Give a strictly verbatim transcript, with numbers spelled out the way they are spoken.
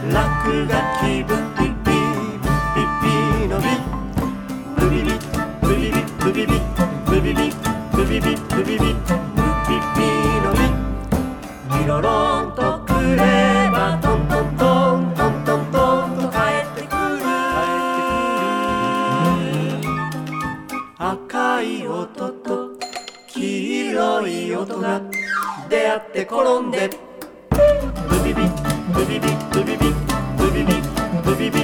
落書きブビビブビビのビブビビブビビブビビブビビブビビブビビブビビのビビロロンとくればトントントントントントンと帰ってくる赤い音と黄色い音が出会って転んでブビビブビビブビビブビビブビビ